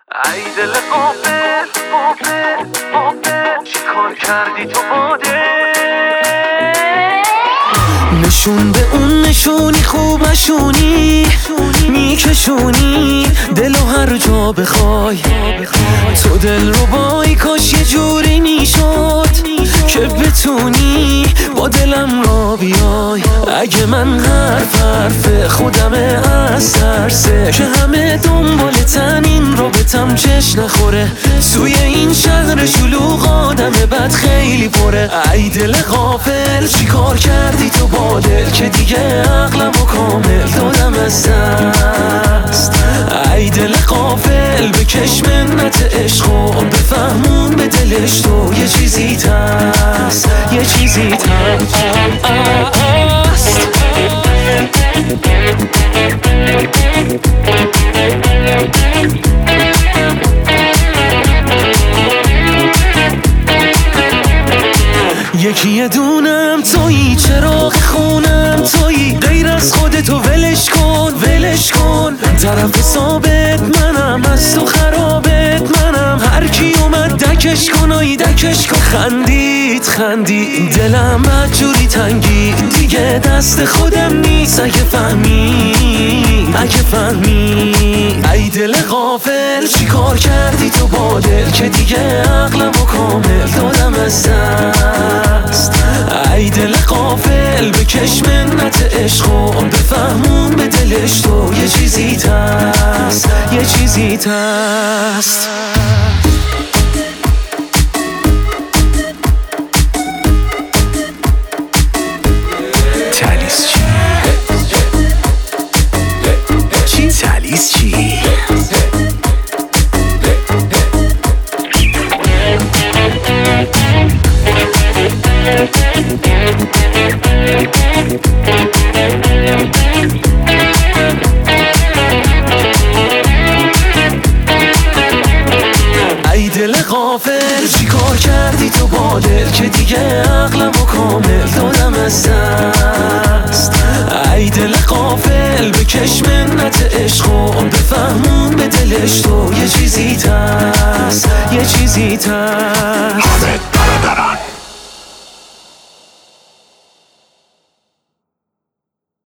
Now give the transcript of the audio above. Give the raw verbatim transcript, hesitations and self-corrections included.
ای دل غافل غافل غافل چی کار کردی تو باده؟ نشون به اون نشونی خوب نشونی میکشونی دلو هر جا بخوای. تو دل رو بای کاش یه جوری میشد که بتونی با دلم را بیای. اگه من حرف حرف خودمه از ترسه که همه دنبالتن این رابطم چش نخوره. توی این شهر شلوغ آدم بد خیلی پره. ای دل غافل چی کار کردی تو با دل که دیگه عقلمو کامل دادم از دست. ای دل غافل بکش منت عشق و بفهمون به دلش تو یه چیزی هست یه چیزی هست. یکی یه دونم تویی چراغ خونم تویی غیر از خودتو ولش کن ولش کن. طرف ثابت منم از تو خرابت منم. هر کی اومد دکش کن آی دکش کن. خندید خندید دلم بدجوری تنگید دیگه دست خودم نیست اگه فهمی اگه فهمی. ای دل غافل چی کار کردی تو با دل که دیگه عقلمو کامل دادم از دست. ای دل غافل بکش منت عشق و بفهمون به دلش تو یه چیزی هست یه چیزی هست. تالیس چی؟ چی تالیس چی؟ ای دل غافل چی کار کردی تو با دل که دیگه عقلمو کامل دادم از دست. ای دل غافل بکش منت عشق و بفهمون به دلش تو یه چیزی هست یه چیزی هست.